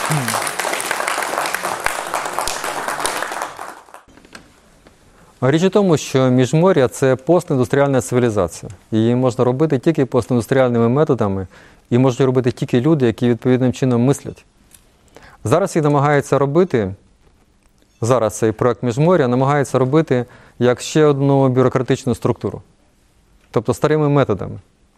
Річ у тому, що Міжмор'я – це постіндустріальна цивілізація. Її можна робити тільки постіндустріальними методами, і можуть робити тільки люди, які відповідним чином мислять. Зараз їх намагаються робити, зараз цей проект Міжмор'я намагається робити як ще одну бюрократичну структуру. Тобто старими методами.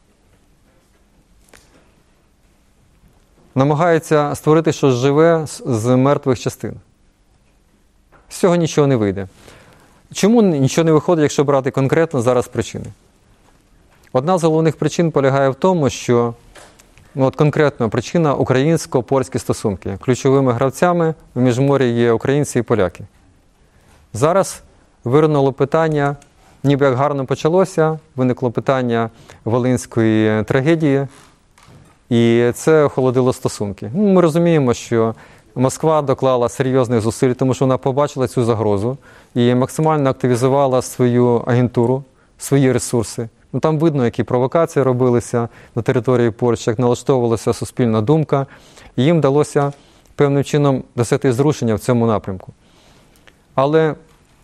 Намагаються створити щось живе з мертвих частин. З цього нічого не вийде. Чому нічого не виходить, якщо брати конкретно зараз причини? Одна з головних причин полягає в тому, що конкретно причина – українсько-польські стосунки. Ключовими гравцями в Міжмор'ї є українці і поляки. Зараз виринуло питання, ніби як гарно почалося, виникло питання Волинської трагедії, і це охолодило стосунки. Ми розуміємо, що Москва доклала серйозних зусиль, тому що вона побачила цю загрозу і максимально активізувала свою агентуру, свої ресурси. Там видно, які провокації робилися на території Польщі, як налаштовувалася суспільна думка, і їм вдалося певним чином досягти зрушення в цьому напрямку. Але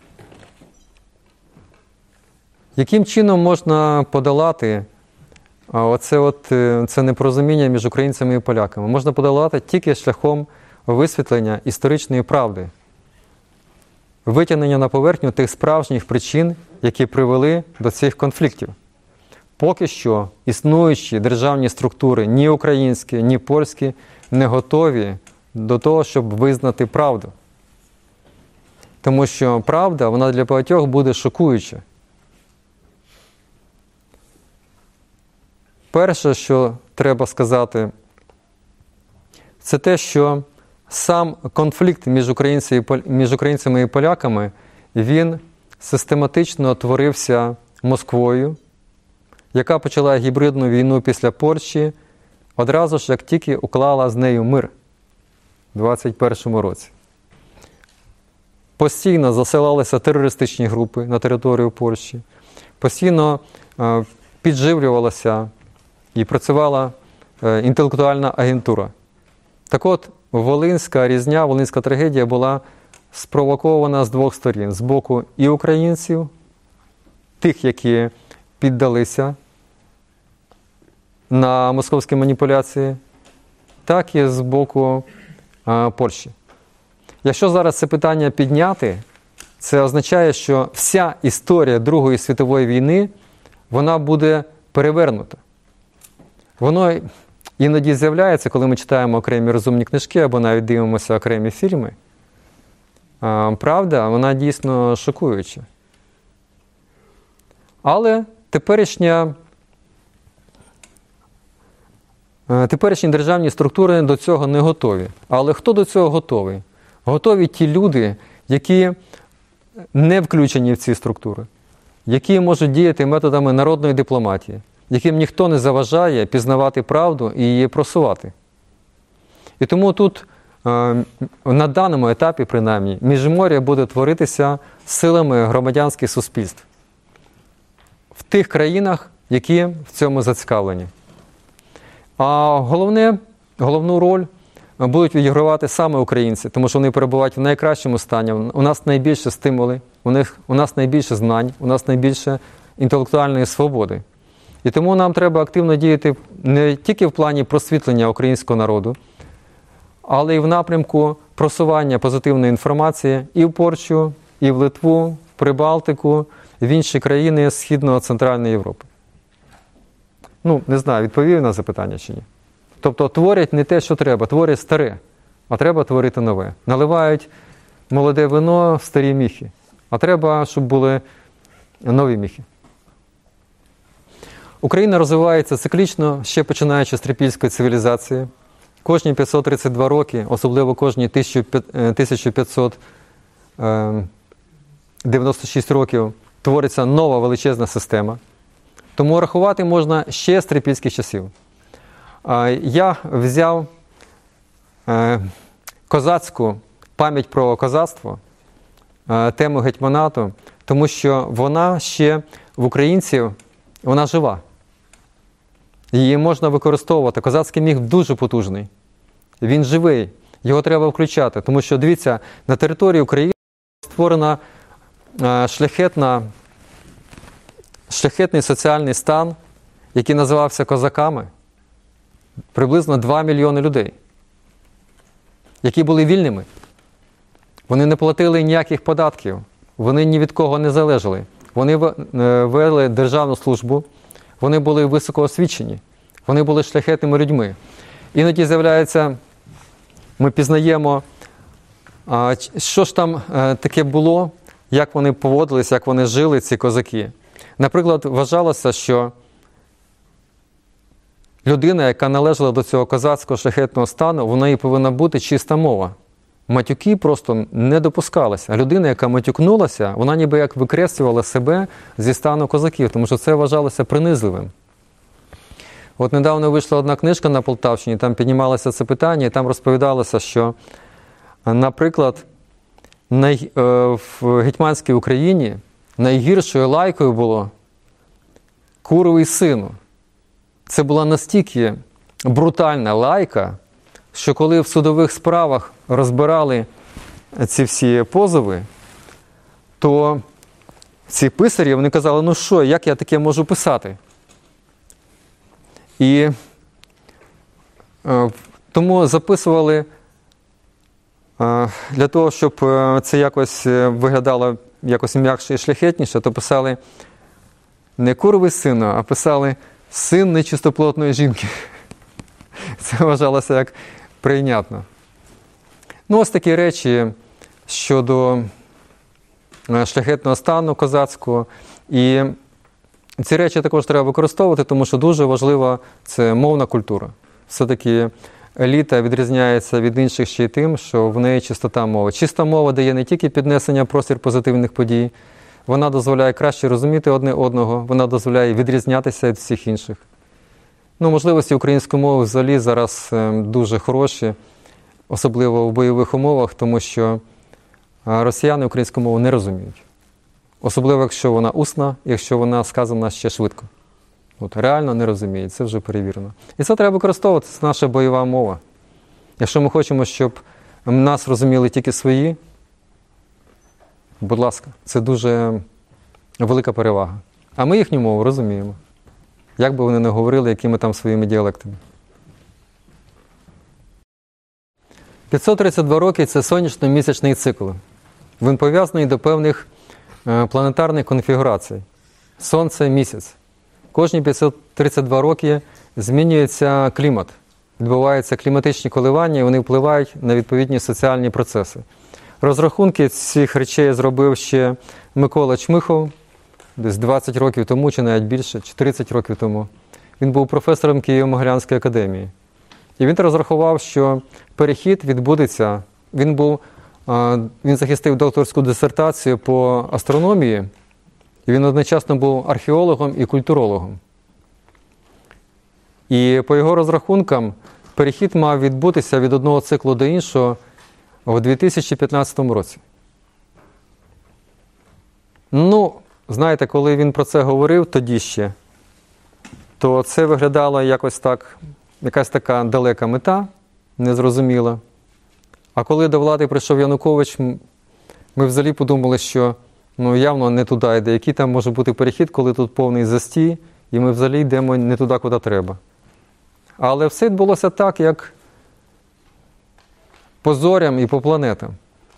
яким чином можна подолати це непорозуміння між українцями і поляками? Можна подолати тільки шляхом висвітлення історичної правди, витягнення на поверхню тих справжніх причин, які привели до цих конфліктів. Поки що існуючі державні структури, ні українські, ні польські, не готові до того, щоб визнати правду. Тому що правда, вона для багатьох буде шокуюча. Перше, що треба сказати, це те, що сам конфлікт між українцями і поляками, він систематично творився Москвою, яка почала гібридну війну після Польщі, одразу ж, як тільки уклала з нею мир у 21-му році. Постійно засилалися терористичні групи на територію Польщі, постійно підживлювалася і працювала інтелектуальна агентура. Так от, Волинська різня, Волинська трагедія була спровокована з двох сторін. З боку і українців, тих, які піддалися на московські маніпуляції, так і з боку Польщі. Якщо зараз це питання підняти, це означає, що вся історія Другої світової війни, вона буде перевернута. Воно іноді з'являється, коли ми читаємо окремі розумні книжки або навіть дивимося окремі фільми. Правда, вона дійсно шокуюча. Але теперішні державні структури до цього не готові. Але хто до цього готовий? Готові ті люди, які не включені в ці структури, які можуть діяти методами народної дипломатії, яким ніхто не заважає пізнавати правду і її просувати. І тому тут, на даному етапі принаймні, Міжмор'я буде творитися силами громадянських суспільств в тих країнах, які в цьому зацікавлені. А головну роль будуть відігравати саме українці, тому що вони перебувають в найкращому стані. У нас найбільше стимули, у нас найбільше знань, у нас найбільше інтелектуальної свободи. І тому нам треба активно діяти не тільки в плані просвітлення українського народу, але й в напрямку просування позитивної інформації і в Польщу, і в Литву, в Прибалтику, в інші країни Східної Центральної Європи. Не знаю, відповів на запитання чи ні. Тобто творять не те, що треба, творять старе, а треба творити нове. Наливають молоде вино в старі міхи, а треба, щоб були нові міхи. Україна розвивається циклічно, ще починаючи з трипільської цивілізації. Кожні 532 роки, особливо кожні 1596 років, твориться нова величезна система. Тому рахувати можна ще з трипільських часів. Я взяв козацьку пам'ять про козацтво, тему гетьманату, тому що вона ще в українців, вона жива. Її можна використовувати. Козацький міф дуже потужний. Він живий. Його треба включати, тому що, дивіться, на території України створена шляхетний соціальний стан, який називався козаками. Приблизно 2 мільйони людей, які були вільними. Вони не платили ніяких податків, вони ні від кого не залежали. Вони вели державну службу, вони були високоосвічені, вони були шляхетними людьми. Іноді з'являється, ми пізнаємо, що ж там таке було, як вони поводились, як вони жили, ці козаки. Наприклад, вважалося, що людина, яка належала до цього козацького шляхетного стану, в неї повинна бути чиста мова. Матюки просто не допускалися. Людина, яка матюкнулася, вона ніби як викреслювала себе зі стану козаків, тому що це вважалося принизливим. От недавно вийшла одна книжка на Полтавщині, там піднімалося це питання, і там розповідалося, що, наприклад, в Гетьманській Україні найгіршою лайкою було куровий сину. Це була настільки брутальна лайка, що коли в судових справах розбирали ці всі позови, то ці писарі, вони казали, ну що, як я таке можу писати? І тому записували, для того, щоб це якось виглядало якось м'якше і шляхетніше, то писали не куровий сину, а писали син нечистоплотної жінки. Це вважалося як прийнятно. Ну, ось такі речі щодо шляхетного стану козацького. І ці речі також треба використовувати, тому що дуже важлива це мовна культура. Все-таки еліта відрізняється від інших ще й тим, що в неї чистота мови. Чиста мова дає не тільки піднесення в простір позитивних подій, вона дозволяє краще розуміти одне одного, вона дозволяє відрізнятися від всіх інших. Ну, можливості української мови взагалі зараз дуже хороші, особливо в бойових умовах, тому що росіяни українську мову не розуміють. Особливо, якщо вона усна, якщо вона сказана ще швидко. От, реально не розуміють, це вже перевірено. І це треба використовувати, це наша бойова мова. Якщо ми хочемо, щоб нас розуміли тільки свої, будь ласка, це дуже велика перевага. А ми їхню мову розуміємо. Як би вони не говорили, якими там своїми діалектами. 532 роки – це сонячно-місячний цикл. Він пов'язаний до певних планетарних конфігурацій. Сонце, місяць. Кожні 532 роки змінюється клімат. Відбуваються кліматичні коливання, і вони впливають на відповідні соціальні процеси. Розрахунки цих речей зробив ще Микола Чмихов, десь 20 років тому, чи навіть більше, чи 30 років тому. Він був професором Києво-Могилянської академії. І він розрахував, що перехід відбудеться. Він захистив докторську дисертацію по астрономії, і він одночасно був археологом і культурологом. І по його розрахункам перехід мав відбутися від одного циклу до іншого в 2015 році. Ну, знаєте, коли він про це говорив тоді ще, то це виглядало якось так, якась така далека мета, незрозуміла. А коли до влади прийшов Янукович, ми взагалі подумали, що явно не туди йде. Який там може бути перехід, коли тут повний застій, і ми взагалі йдемо не туди, куди треба. Але все відбулося так, як по зорям і по планетам.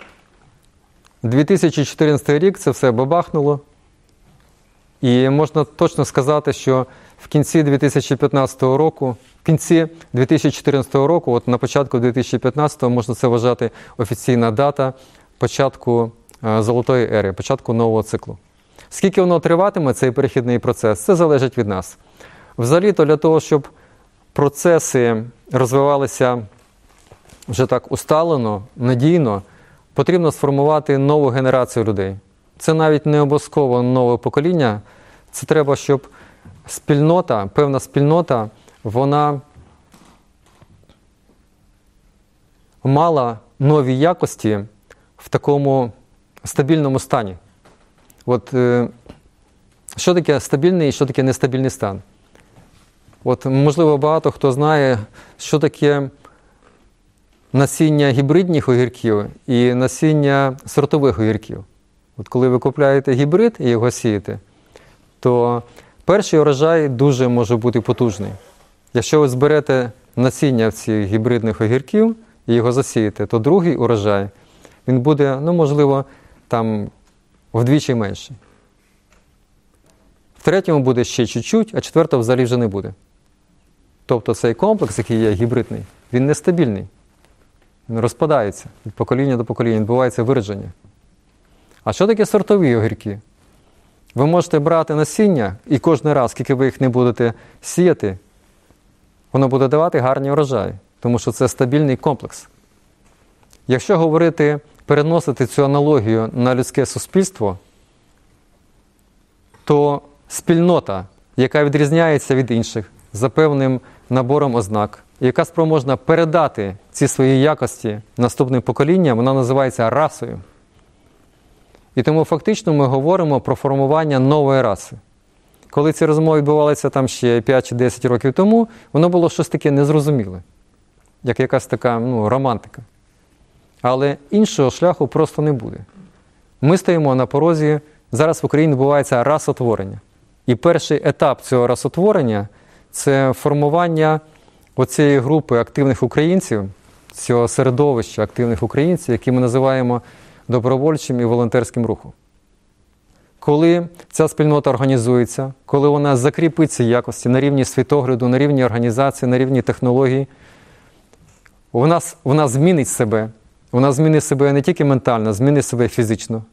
2014 рік це все бабахнуло. І можна точно сказати, що в кінці 2015 року, в кінці 2014 року, от на початку 2015 можна це вважати офіційна дата початку золотої ери, початку нового циклу. Скільки воно триватиме, цей перехідний процес, це залежить від нас. Взагалі-то для того, щоб процеси розвивалися вже так усталено, надійно, потрібно сформувати нову генерацію людей. Це навіть не обов'язково нове покоління, це треба, щоб спільнота, певна спільнота, вона мала нові якості в такому стабільному стані. От що таке стабільний і що таке нестабільний стан? От, можливо, багато хто знає, що таке насіння гібридних огірків і насіння сортових огірків. От коли ви купляєте гібрид і його сієте, то перший урожай дуже може бути потужний. Якщо ви зберете насіння цих гібридних огірків і його засієте, то другий урожай, він буде, можливо, там вдвічі менший. В третьому буде ще чуть-чуть, а четвертого взагалі вже не буде. Тобто цей комплекс, який є гібридний, він нестабільний. Він розпадається від покоління до покоління, відбувається виродження. А що таке сортові огірки? Ви можете брати насіння, і кожен раз, скільки ви їх не будете сіяти, воно буде давати гарні урожаї, тому що це стабільний комплекс. Якщо говорити, переносити цю аналогію на людське суспільство, то спільнота, яка відрізняється від інших за певним набором ознак, яка спроможна передати ці свої якості наступним поколінням, вона називається расою. І тому фактично ми говоримо про формування нової раси. Коли ці розмови відбувалися там ще 5 чи 10 років тому, воно було щось таке незрозуміле, як якась така романтика. Але іншого шляху просто не буде. Ми стоїмо на порозі, зараз в Україні відбувається расотворення. І перший етап цього расотворення – це формування оцієї групи активних українців, цього середовища активних українців, які ми називаємо добровольчим і волонтерським рухом. Коли ця спільнота організується, коли вона закріпить ці якості на рівні світогляду, на рівні організації, на рівні технологій, вона змінить себе. Вона змінить себе не тільки ментально, змінить себе фізично.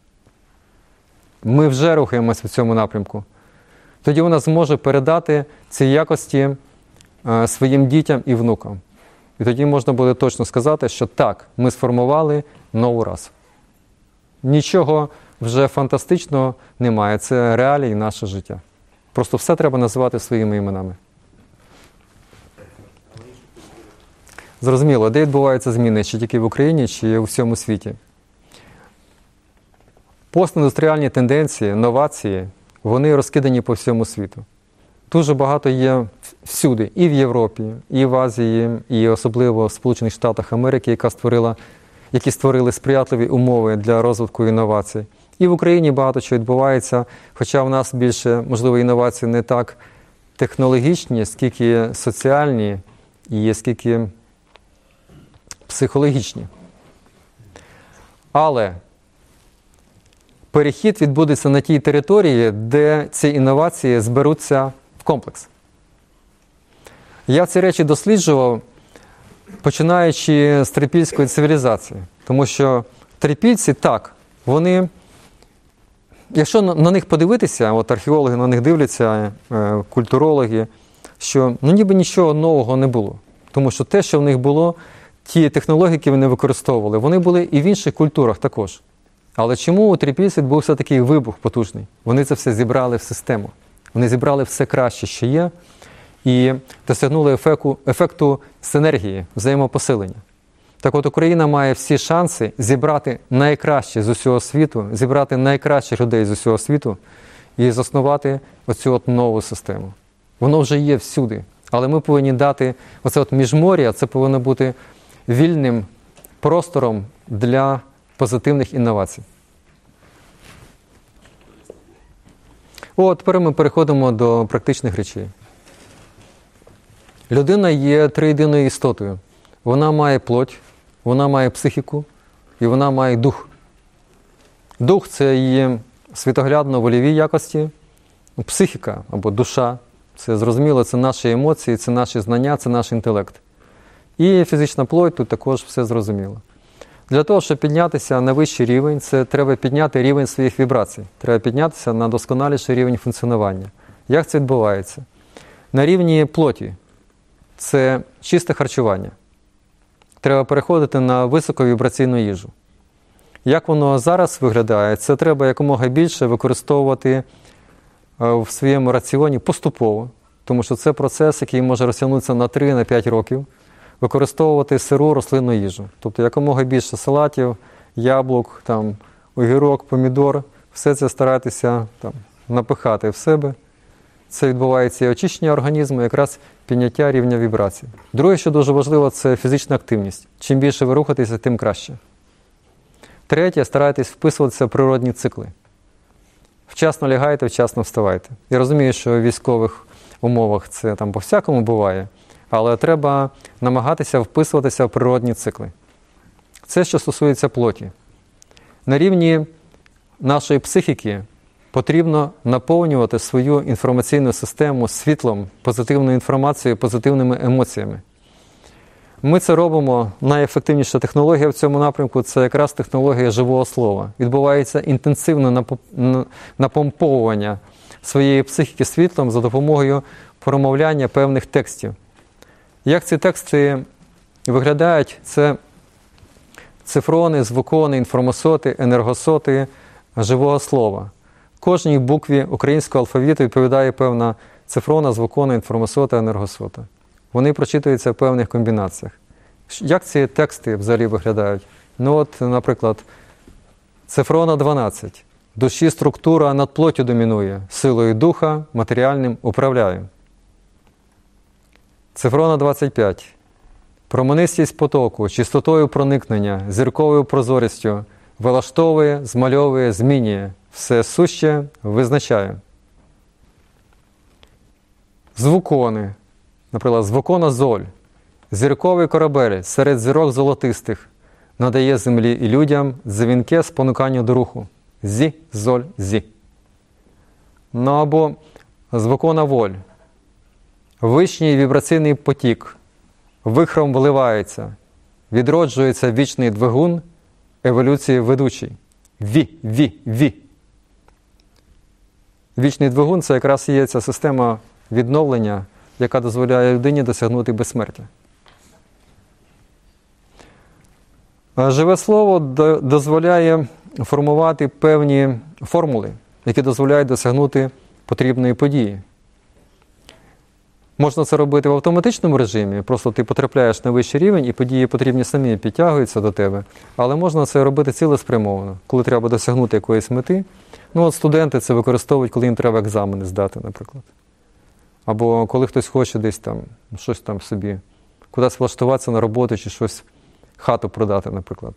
Ми вже рухаємося в цьому напрямку. Тоді вона зможе передати ці якості своїм дітям і внукам. І тоді можна буде точно сказати, що так, ми сформували нову расу. Нічого вже фантастичного немає. Це реалії наше життя. Просто все треба називати своїми іменами. Зрозуміло, де відбуваються зміни? Чи тільки в Україні, чи у всьому світі? Постіндустріальні тенденції, новації, вони розкидані по всьому світу. Дуже багато є всюди, і в Європі, і в Азії, і особливо в Сполучених Штатах Америки, які створили сприятливі умови для розвитку інновацій. І в Україні багато чого відбувається, хоча в нас більше, можливо, інновації не так технологічні, скільки соціальні і скільки психологічні. Але перехід відбудеться на тій території, де ці інновації зберуться в комплекс. Я ці речі досліджував, починаючи з трипільської цивілізації. Тому що трипільці, так, вони, якщо на них подивитися, от археологи на них дивляться, культурологи, що ніби нічого нового не було. Тому що те, що в них було, ті технології, які вони використовували, вони були і в інших культурах також. Але чому у трипільців відбувся такий вибух потужний? Вони це все зібрали в систему. Вони зібрали все краще, що є, і досягнули ефекту синергії, взаємопосилення. Так от Україна має всі шанси зібрати найкраще з усього світу, зібрати найкращих людей з усього світу і заснувати оцю нову систему. Воно вже є всюди, але ми повинні дати оце міжмор'я, це повинно бути вільним простором для позитивних інновацій. Тепер ми переходимо до практичних речей. Людина є триєдиною істотою. Вона має плоть, вона має психіку і вона має дух. Дух – це її світоглядно-вольові якості. Психіка або душа – це зрозуміло, це наші емоції, це наші знання, це наш інтелект. І фізична плоть – тут також все зрозуміло. Для того, щоб піднятися на вищий рівень, це треба підняти рівень своїх вібрацій. Треба піднятися на досконаліший рівень функціонування. Як це відбувається? На рівні плоті – це чисте харчування. Треба переходити на високовібраційну їжу. Як воно зараз виглядає, це треба якомога більше використовувати в своєму раціоні поступово, тому що це процес, який може розтягнутися на 3-5 років, використовувати сиру рослинну їжу. Тобто якомога більше салатів, яблук, огірок, помідор, все це старатися напихати в себе це відбувається і очищення організму, якраз підняття рівня вібрацій. Друге, що дуже важливо, це фізична активність. Чим більше ви рухаєтеся, тим краще. Третє, старайтесь вписуватися в природні цикли. Вчасно лягайте, вчасно вставайте. Я розумію, що в військових умовах це там по-всякому буває, але треба намагатися вписуватися в природні цикли. Це, що стосується плоті. На рівні нашої психіки потрібно наповнювати свою інформаційну систему світлом, позитивною інформацією, позитивними емоціями. Ми це робимо, найефективніша технологія в цьому напрямку – це якраз технологія живого слова. Відбувається інтенсивне напомповування своєї психіки світлом за допомогою промовляння певних текстів. Як ці тексти виглядають? Це цифрони, звукони, інформосоти, енергосоти живого слова. Кожній букві українського алфавіту відповідає певна цифрона, звукона, інформосота, енергосота. Вони прочитуються в певних комбінаціях. Як ці тексти взагалі виглядають? Ну от, наприклад, цифрона 12. Душі структура над плоттю домінує, силою духа матеріальним управляю. Цифрона 25. Променистість потоку, чистотою проникнення, зірковою прозорістю, вилаштовує, змальовує, змінює, все суще визначає. Звукони. Наприклад, звукона золь. Зірковий корабель серед зірок золотистих надає землі і людям дзвінке спонукання до руху. Зі, золь, зі. Ну або звукона воль. Вищий вібраційний потік. Вихром вливається. Відроджується вічний двигун еволюції ведучий. Ві. Вічний двигун – це якраз є ця система відновлення, яка дозволяє людині досягнути безсмертя. Живе слово дозволяє формувати певні формули, які дозволяють досягнути потрібної події. Можна це робити в автоматичному режимі, просто ти потрапляєш на вищий рівень і події потрібні самі підтягуються до тебе. Але можна це робити цілеспрямовано, коли треба досягнути якоїсь мети. Ну от студенти це використовують, коли їм треба екзамени здати, наприклад. Або коли хтось хоче десь там, щось там собі, кудись влаштуватися на роботу чи щось, хату продати, наприклад.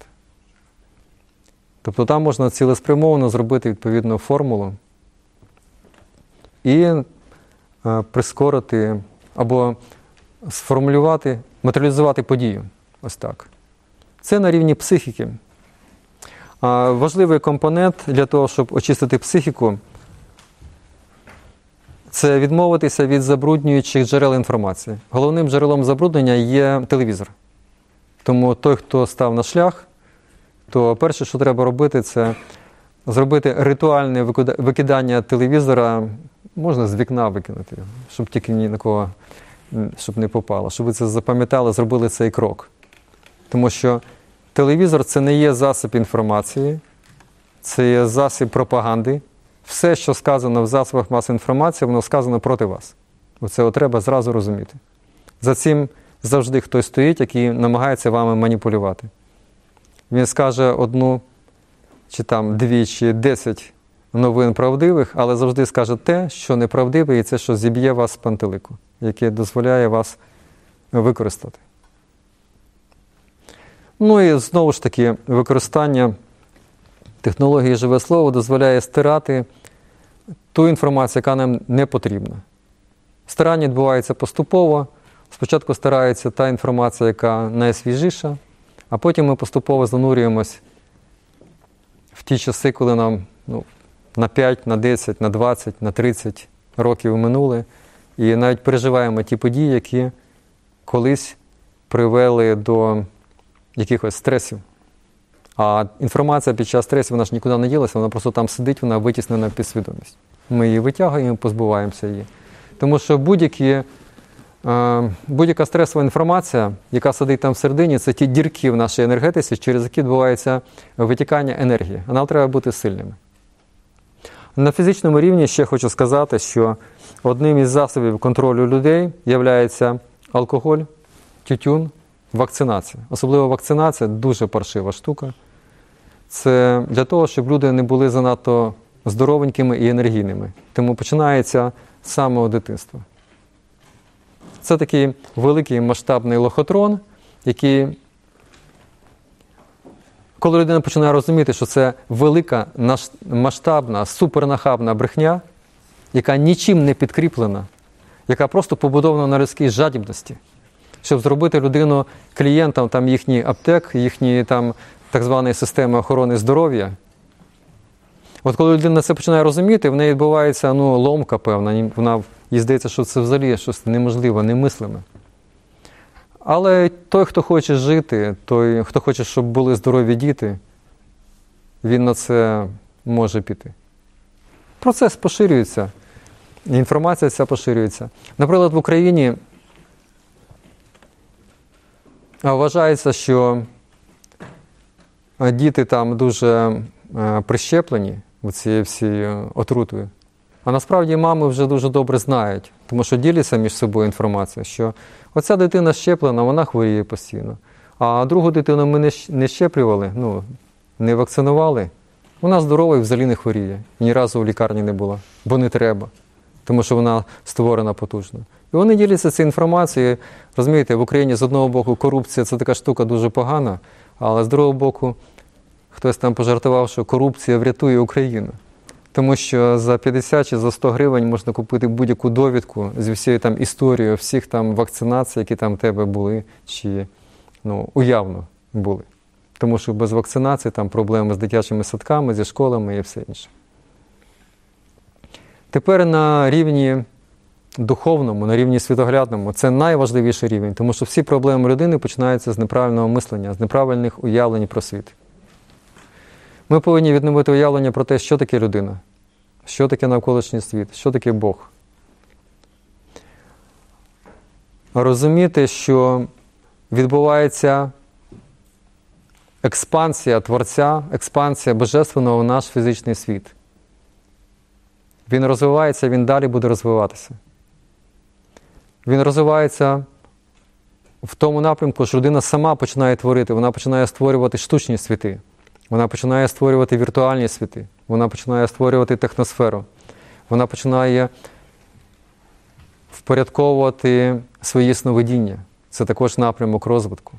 Тобто там можна цілеспрямовано зробити відповідну формулу і прискорити або сформулювати, матеріалізувати подію. Ось так. Це на рівні психіки. Важливий компонент для того, щоб очистити психіку, це відмовитися від забруднюючих джерел інформації. Головним джерелом забруднення є телевізор. Тому той, хто став на шлях, то перше, що треба робити, це зробити ритуальне викидання телевізора, можна з вікна викинути, щоб тільки ні на кого щоб не попало. Щоб ви це запам'ятали, зробили цей крок. Тому що телевізор – це не є засіб інформації, це є засіб пропаганди. Все, що сказано в засобах масової інформації, воно сказано проти вас. Оце треба зразу розуміти. За цим завжди хтось стоїть, який намагається вами маніпулювати. Він скаже одну, чи там 2, чи 10 новин правдивих, але завжди скаже те, що неправдиве, і це, що зіб'є вас з пантелику, яке дозволяє вас використати. Ну і знову ж таки, використання технології живе слово дозволяє стирати ту інформацію, яка нам не потрібна. Стирання відбувається поступово. Спочатку стирається та інформація, яка найсвіжіша, а потім ми поступово занурюємось в ті часи, коли нам на 5, на 10, на 20, на 30 років минули, і навіть переживаємо ті події, які колись привели до якихось стресів. А інформація під час стресу, вона ж нікуди не ділася, вона просто там сидить, вона витіснена в підсвідомість. Ми її витягуємо, позбуваємося її. Тому що будь-яка стресова інформація, яка сидить там всередині, це ті дірки в нашій енергетиці, через які відбувається витікання енергії. А нам треба бути сильними. На фізичному рівні ще хочу сказати, що одним із засобів контролю людей є алкоголь, тютюн, вакцинація. Особливо вакцинація – дуже паршива штука. Це для того, щоб люди не були занадто здоровенькими і енергійними. Тому починається з самого дитинства. Це такий великий масштабний лохотрон, який, коли людина починає розуміти, що це велика, масштабна, супернахабна брехня, яка нічим не підкріплена, яка просто побудована на людській жадібності, щоб зробити людину клієнтом там, їхніх аптек, їхньої там, так званої системи охорони здоров'я. От коли людина це починає розуміти, в неї відбувається ломка певна, їй здається, що це взагалі щось неможливе, немислиме. Але той, хто хоче жити, той, хто хоче, щоб були здорові діти, він на це може піти. Процес поширюється, інформація ця поширюється. Наприклад, в Україні вважається, що діти там дуже прищеплені цією всією отрутою. А насправді мами вже дуже добре знають, тому що діляться між собою інформацією, що оця дитина щеплена, вона хворіє постійно. А другу дитину ми не щеплювали, не вакцинували, вона здорова і взагалі не хворіє. І ні разу в лікарні не була, бо не треба, тому що вона створена потужно. І вони діляться цією інформацією. Розумієте, в Україні з одного боку корупція – це така штука дуже погана, але з другого боку хтось там пожартував, що корупція врятує Україну. Тому що за 50 чи за 100 гривень можна купити будь-яку довідку зі всією там історією всіх там вакцинацій, які там в тебе були, чи уявно були. Тому що без вакцинації там проблеми з дитячими садками, зі школами і все інше. Тепер на рівні духовному, на рівні світоглядному, це найважливіший рівень, тому що всі проблеми людини починаються з неправильного мислення, з неправильних уявлень про світ. Ми повинні відновити уявлення про те, що таке людина, що таке навколишній світ, що таке Бог. Розуміти, що відбувається експансія Творця, експансія Божественного в наш фізичний світ. Він розвивається, він далі буде розвиватися. Він розвивається в тому напрямку, що людина сама починає творити, вона починає створювати штучні світи. Вона починає створювати віртуальні світи, вона починає створювати техносферу, вона починає впорядковувати свої сновидіння. Це також напрямок розвитку.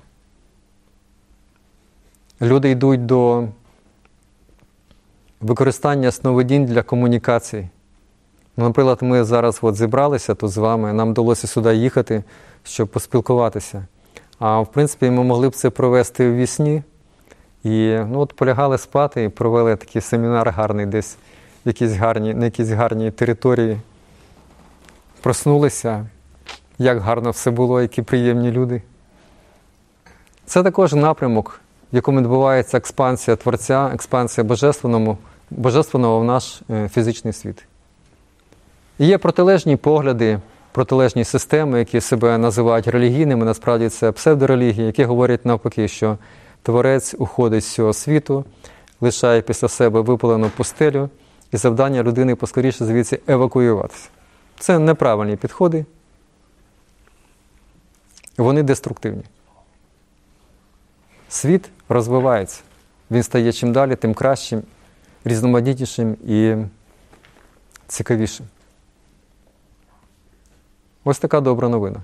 Люди йдуть до використання сновидінь для комунікації. Наприклад, ми зараз зібралися тут з вами, нам вдалося сюди їхати, щоб поспілкуватися. А в принципі ми могли б це провести в вісні. І полягали спати і провели такий семінар гарний десь на якійсь гарній території. Проснулися, як гарно все було, які приємні люди. Це також напрямок, в якому відбувається експансія Творця, експансія Божественного в наш фізичний світ. І є протилежні погляди, протилежні системи, які себе називають релігійними, насправді це псевдорелігії, які говорять навпаки, що Творець уходить з цього світу, лишає після себе випалену пустелю, і завдання людини поскоріше звідси евакуюватися. Це неправильні підходи, вони деструктивні. Світ розвивається, він стає чим далі, тим кращим, різноманітнішим і цікавішим. Ось така добра новина.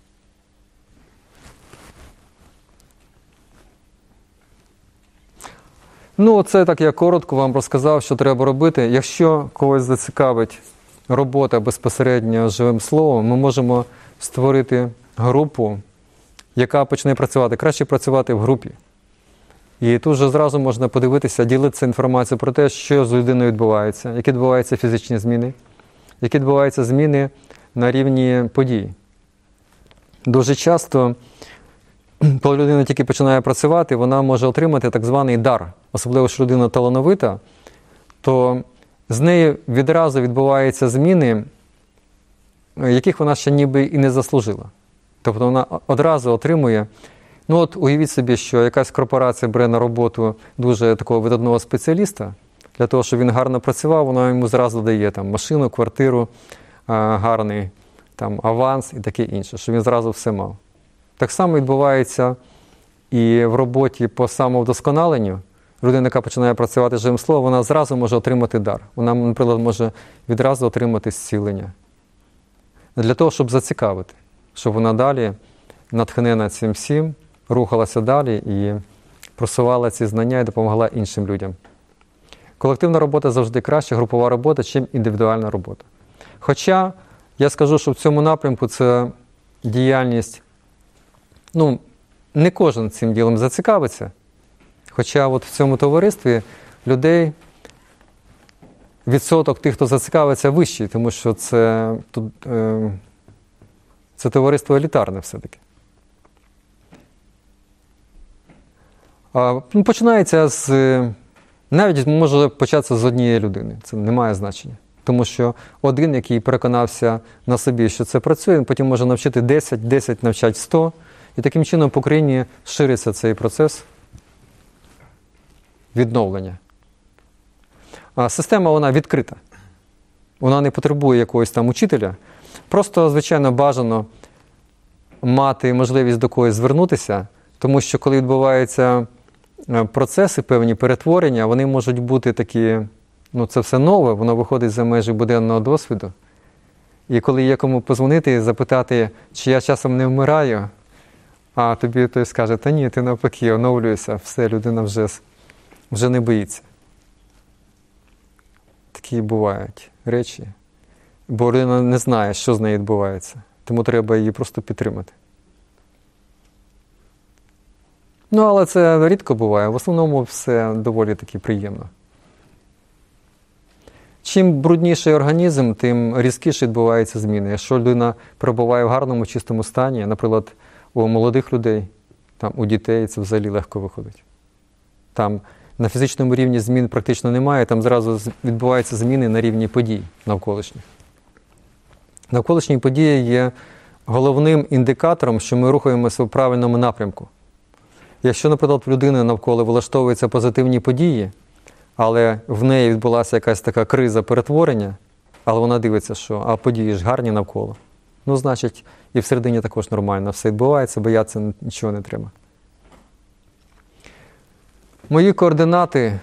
Це так я коротко вам розказав, що треба робити. Якщо когось зацікавить робота безпосередньо з живим словом, ми можемо створити групу, яка почне працювати. Краще працювати в групі. І тут же зразу можна подивитися, ділитися інформацією про те, що з людиною відбувається, які відбуваються фізичні зміни, які відбуваються зміни на рівні подій. Дуже часто, коли людина тільки починає працювати, вона може отримати так званий дар. Особливо, що людина талановита, то з нею відразу відбуваються зміни, яких вона ще ніби і не заслужила. Тобто вона одразу отримує. Уявіть собі, що якась корпорація бере на роботу дуже такого видатного спеціаліста, для того, щоб він гарно працював, вона йому зразу дає машину, квартиру, гарний аванс і таке інше, щоб він зразу все мав. Так само відбувається і в роботі по самовдосконаленню. людина, яка починає працювати з словом, вона зразу може отримати дар. Вона, наприклад, може відразу отримати зцілення. Для того, щоб зацікавити, щоб вона далі, натхнена цим всім, рухалася далі і просувала ці знання і допомогла іншим людям. Колективна робота завжди краще, групова робота, чим індивідуальна робота. Хоча я скажу, що в цьому напрямку це діяльність, не кожен цим ділом зацікавиться. Хоча от в цьому товаристві людей відсоток тих, хто зацікавиться, вищий, тому що це товариство елітарне все-таки. Починається навіть може початися з однієї людини. Це не має значення. Тому що один, який переконався на собі, що це працює, він потім може навчити 10 навчать 100. І таким чином по країні шириться цей процес відновлення. А система, вона відкрита. Вона не потребує якогось там учителя. Просто, звичайно, бажано мати можливість до когось звернутися, тому що коли відбуваються процеси, певні перетворення, вони можуть бути такі, це все нове, воно виходить за межі буденного досвіду. І коли є кому позвонити і запитати, чи я часом не вмираю, а тобі той скаже, та ні, ти навпаки, оновлюєшся, все, людина вже не боїться. Такі бувають речі, бо людина не знає, що з нею відбувається, тому треба її просто підтримати. Але це рідко буває, в основному все доволі таки приємно. Чим брудніший організм, тим різкіше відбуваються зміни. Якщо людина перебуває в гарному, чистому стані, наприклад, у молодих людей, у дітей, це взагалі легко виходить. Там на фізичному рівні змін практично немає, там зразу відбуваються зміни на рівні подій навколишніх. Навколишні події є головним індикатором, що ми рухаємося в правильному напрямку. Якщо, наприклад, в людини навколо влаштовуються позитивні події, але в неї відбулася якась така криза перетворення, але вона дивиться, що події ж гарні навколо, значить, і всередині також нормально все відбувається, боятися нічого не треба. Мої координати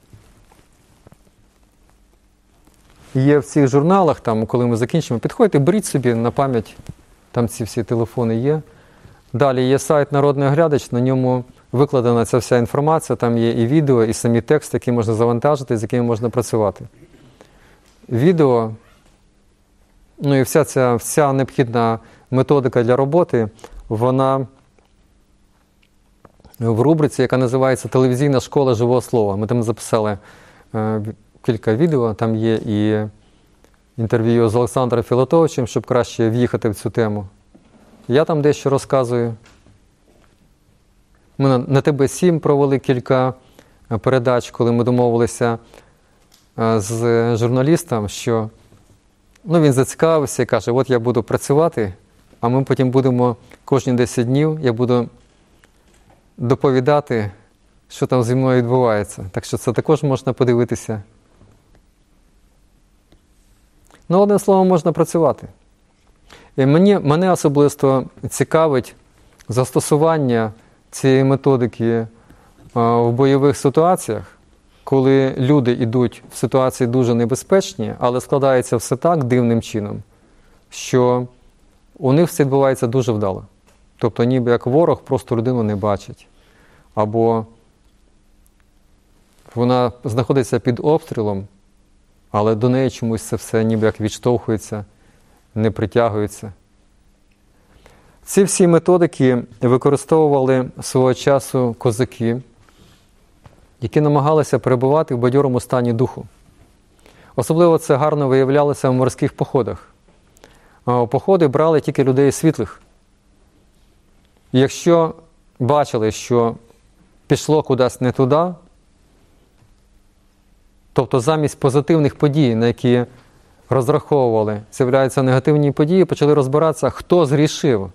є в цих журналах, коли ми закінчимо. Підходьте, беріть собі на пам'ять, там ці всі телефони є. Далі є сайт «Народний оглядач», на ньому викладена ця вся інформація, там є і відео, і самі тексти, які можна завантажити, з якими можна працювати. Відео, і вся необхідна методика для роботи, вона в рубриці, яка називається «Телевізійна школа живого слова». Ми там записали кілька відео, там є і інтерв'ю з Олександром Філатовичем, щоб краще в'їхати в цю тему. Я там дещо розказую. Ми на ТБ-7 провели кілька передач, коли ми домовилися з журналістом, що він зацікавився і каже, от я буду працювати, а ми потім будемо кожні 10 днів, я буду доповідати, що там зі мною відбувається. Так що це також можна подивитися. Одним словом, можна працювати. І мене особисто цікавить застосування цієї методики в бойових ситуаціях, коли люди йдуть в ситуації дуже небезпечні, але складається все так дивним чином, що у них все відбувається дуже вдало. Тобто ніби як ворог просто людину не бачить. Або вона знаходиться під обстрілом, але до неї чомусь це все ніби як відштовхується, не притягується. Ці всі методики використовували свого часу козаки, які намагалися перебувати в бадьорому стані духу. Особливо це гарно виявлялося в морських походах. Походи брали тільки людей світлих. І якщо бачили, що пішло кудись не туди, тобто замість позитивних подій, на які розраховували, з'являються негативні події, почали розбиратися, хто згрішив,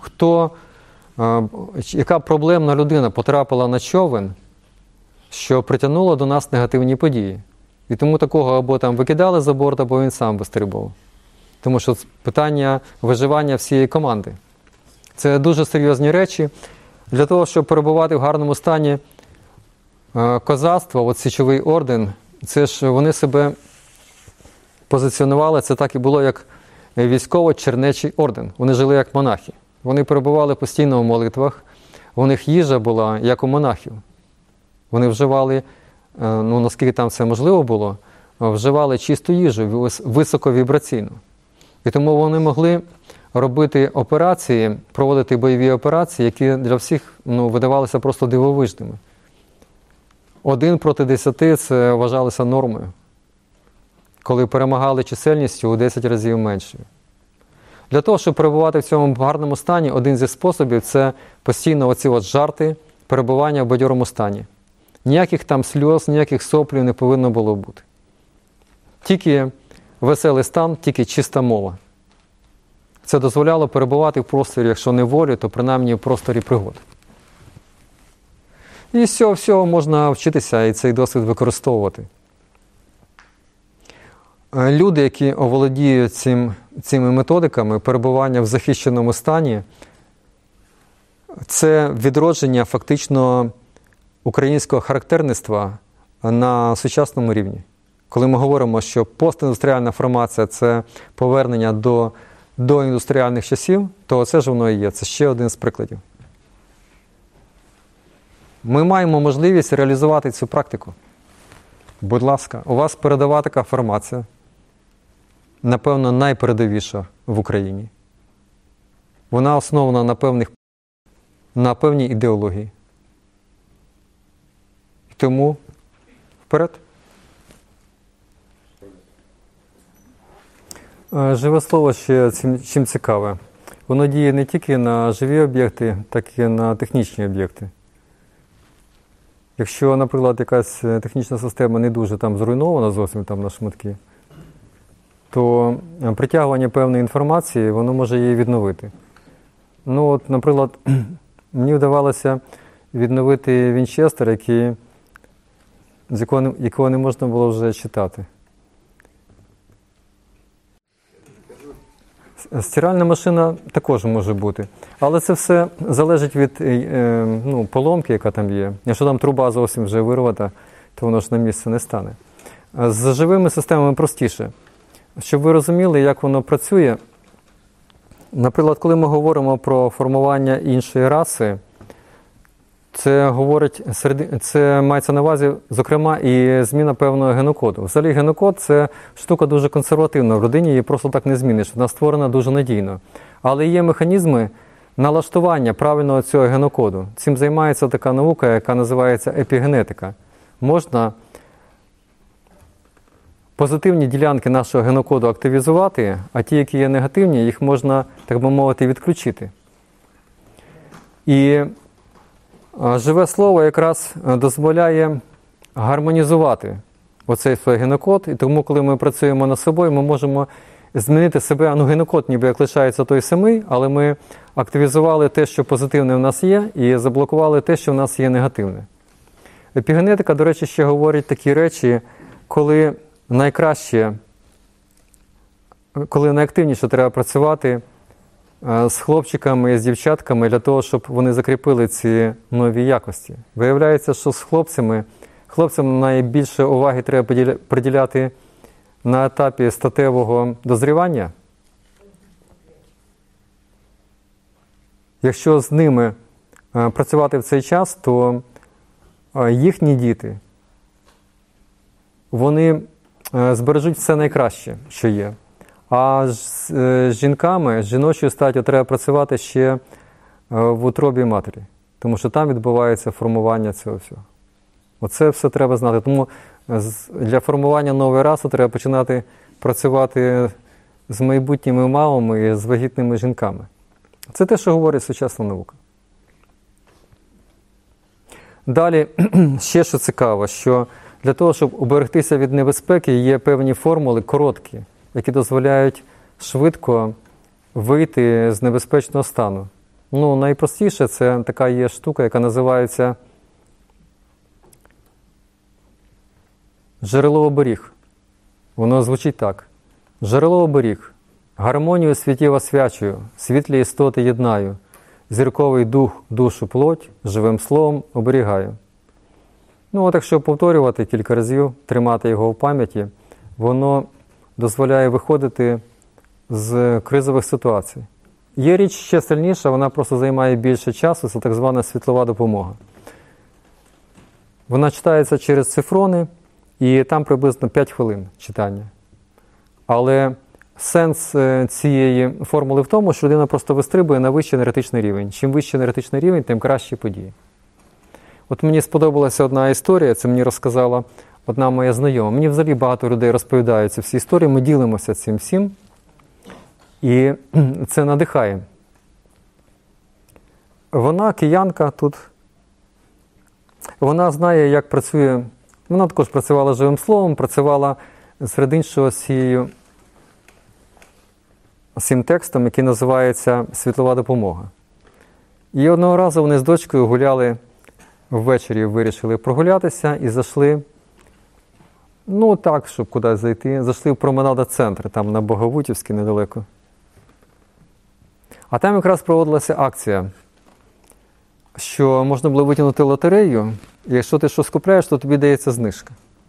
яка проблемна людина потрапила на човен, що притягнуло до нас негативні події. І тому такого або там викидали за борт, або він сам вистрибував. Тому що питання виживання всієї команди. Це дуже серйозні речі. Для того, щоб перебувати в гарному стані, Козацтво, от Січовий орден, це ж вони себе позиціонували, це так і було як військово-чернечий орден. Вони жили як монахи. Вони перебували постійно в молитвах, у них їжа була як у монахів. Вони вживали, ну наскільки там це можливо було, вживали чисту їжу, високовібраційну. І тому вони могли робити операції, проводити бойові операції, які для всіх видавалися просто дивовижними. 1 проти 10 це вважалося нормою, коли перемагали чисельністю у 10 разів меншою. Для того, щоб перебувати в цьому гарному стані, один зі способів – це постійно оці от жарти, перебування в бадьорому стані. Ніяких там сльоз, ніяких соплів не повинно було бути. Тільки веселий стан, тільки чиста мова. Це дозволяло перебувати в просторі, якщо не волі, то принаймні в просторі пригод. І з цього всього можна вчитися і цей досвід використовувати. Люди, які оволодіють цими методиками перебування в захищеному стані, це відродження фактично українського характерництва на сучасному рівні. Коли ми говоримо, що постіндустріальна формація – це повернення до індустріальних часів, то це ж воно і є. Це ще один з прикладів. Ми маємо можливість реалізувати цю практику. Будь ласка, у вас передова така формація, напевно, найпередовіша в Україні. Вона основана на певній ідеології. Тому вперед. Живе слово ще чим цікаве. Воно діє не тільки на живі об'єкти, так і на технічні об'єкти. Якщо, наприклад, якась технічна система не дуже там зруйнована зовсім там на шматки, то притягування певної інформації, воно може її відновити. Ну от, наприклад, мені вдавалося відновити Вінчестер, якого не можна було вже читати. Стиральна машина також може бути. Але це все залежить від поломки, яка там є. Якщо там труба зовсім вже вирвата, то воно ж на місце не стане. З живими системами простіше. Щоб ви розуміли, як воно працює, наприклад, коли ми говоримо про формування іншої раси, це мається на увазі, зокрема, і зміна певного генокоду. Взагалі генокод – це штука дуже консервативна. В родині її просто так не зміниш. Вона створена дуже надійно. Але є механізми налаштування правильного цього генокоду. Цим займається така наука, яка називається епігенетика. Можна позитивні ділянки нашого генокоду активізувати, а ті, які є негативні, їх можна, так би мовити, відключити. І живе слово якраз дозволяє гармонізувати оцей свій генокод, і тому, коли ми працюємо над собою, ми можемо змінити себе, генокод ніби як лишається той самий, але ми активізували те, що позитивне в нас є, і заблокували те, що в нас є негативне. Епігенетика, до речі, ще говорить такі речі, коли найактивніше треба працювати з хлопчиками і з дівчатками для того, щоб вони закріпили ці нові якості. Виявляється, що з хлопцям найбільше уваги треба приділяти на етапі статевого дозрівання. Якщо з ними працювати в цей час, то їхні діти, вони збережуть все найкраще, що є. А з жінками, з жіночою статтю треба працювати ще в утробі матері, тому що там відбувається формування цього всього. Оце все треба знати. Тому для формування нової раси треба починати працювати з майбутніми мамами і з вагітними жінками. Це те, що говорить сучасна наука. Далі, ще що цікаво, що для того, щоб уберегтися від небезпеки, є певні формули короткі, які дозволяють швидко вийти з небезпечного стану. Найпростіше це така є штука, яка називається джерело-оберіг. Воно звучить так. Джерело-оберіг. Гармонію світів освячую, світлі істоти єднаю, зірковий дух, душу, плоть, живим словом оберігаю. Ну, от якщо повторювати кілька разів, тримати його в пам'яті, воно дозволяє виходити з кризових ситуацій. Є річ ще сильніша, вона просто займає більше часу, це так звана світлова допомога. Вона читається через цифрони, і там приблизно 5 хвилин читання. Але сенс цієї формули в тому, що людина просто вистрибує на вищий енергетичний рівень. Чим вищий енергетичний рівень, тим кращі події. От мені сподобалася одна історія, це мені розказала одна моя знайома. Мені взагалі багато людей розповідають ці всі історії, ми ділимося цим всім. І це надихає. Вона киянка тут. Вона знає, як працює. Вона також працювала живим словом, працювала серед іншого з цим текстом, який називається «Світлова допомога». І одного разу вони з дочкою гуляли ввечері, вирішили прогулятися і зайшли, ну так, щоб кудись зайти, зайшли в променада-центр, там на Боговутівській недалеко. А там якраз проводилася акція, що можна було витягнути лотерею, і якщо ти щось купляєш, то тобі дається знижка.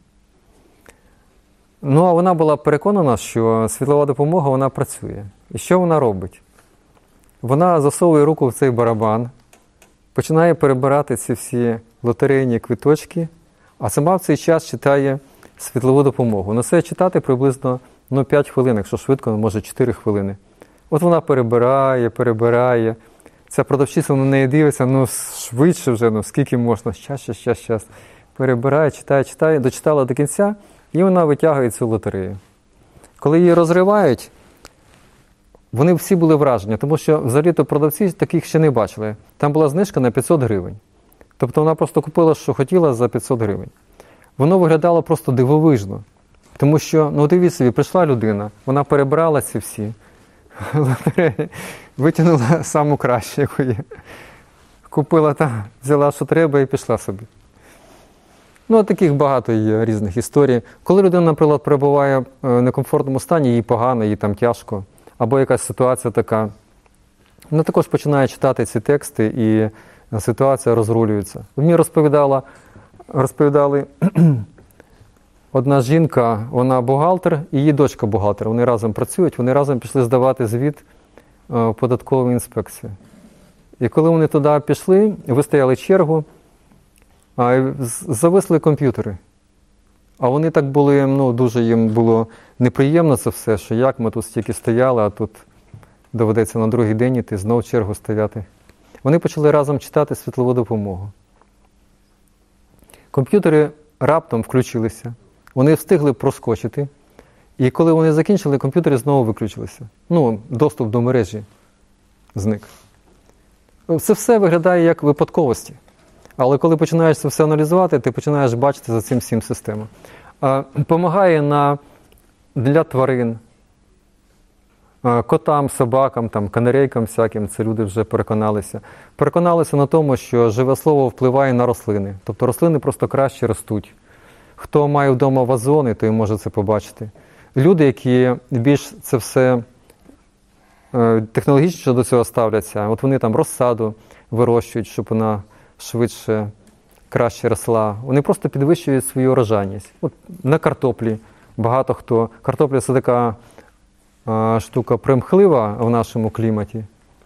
Ну, а вона була переконана, що світлова допомога, вона працює. І що вона робить? Вона засовує руку в цей барабан, починає перебирати ці всі лотерейні квиточки, а сама в цей час читає світлову допомогу. На це читати приблизно 5 хвилин, якщо швидко, може 4 хвилини. От вона перебирає. Ця продавчиця на неї дивиться, швидше вже, скільки можна, щас. Перебирає, читає, дочитала до кінця, і вона витягує цю лотерею. Коли її розривають, вони всі були вражені, тому що взагалі-то продавці таких ще не бачили. Там була знижка на 500 гривень. Тобто вона просто купила, що хотіла, за 500 гривень. Воно виглядало просто дивовижно. Тому що, дивіть собі, прийшла людина, вона перебрала ці всі лотереї, витягнула саму кращу, яку є. Купила взяла, що треба, і пішла собі. Таких багато є різних історій. Коли людина, наприклад, перебуває в некомфортному стані, їй погано, їй там тяжко, або якась ситуація така, вона також починає читати ці тексти, і ситуація розрулюється. Мені розповідали, одна жінка, вона бухгалтер, і її дочка бухгалтер. Вони разом працюють, вони разом пішли здавати звіт в податкову інспекцію. І коли вони туди пішли, вистояли чергу, зависли комп'ютери. А вони так були, дуже їм було неприємно це все, що як ми тут стільки стояли, а тут доведеться на другий день іти, знов чергу стояти. Вони почали разом читати світлову допомогу. Комп'ютери раптом включилися, вони встигли проскочити, і коли вони закінчили, комп'ютери знову виключилися. Доступ до мережі зник. Це все виглядає як випадковості. Але коли починаєш це все аналізувати, ти починаєш бачити за цим всім систему. Помагає для тварин, котам, собакам, канарейкам всяким, це люди вже переконалися. Переконалися на тому, що живе слово впливає на рослини. Тобто рослини просто краще ростуть. Хто має вдома вазони, той може це побачити. Люди, які більш це все технологічно до цього ставляться, от вони розсаду вирощують, щоб вона швидше, краще росла. Вони просто підвищують свою урожайність. От на картоплі багато хто. Картопля – це така штука примхлива в нашому кліматі.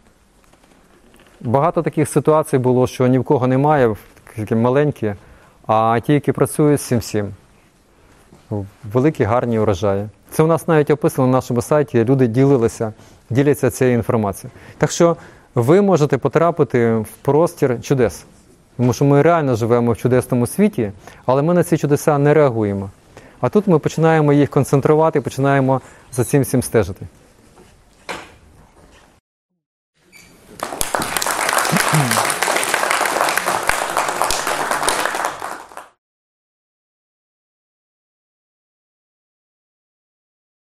Багато таких ситуацій було, що ні в кого немає, такі маленькі, а ті, які працюють з цим. Великі, гарні урожаї. Це у нас навіть описано на нашому сайті, люди діляться цією інформацією. Так що ви можете потрапити в простір чудес. Тому що ми реально живемо в чудесному світі, але ми на ці чудеса не реагуємо. А тут ми починаємо їх концентрувати, починаємо за цим всім стежити.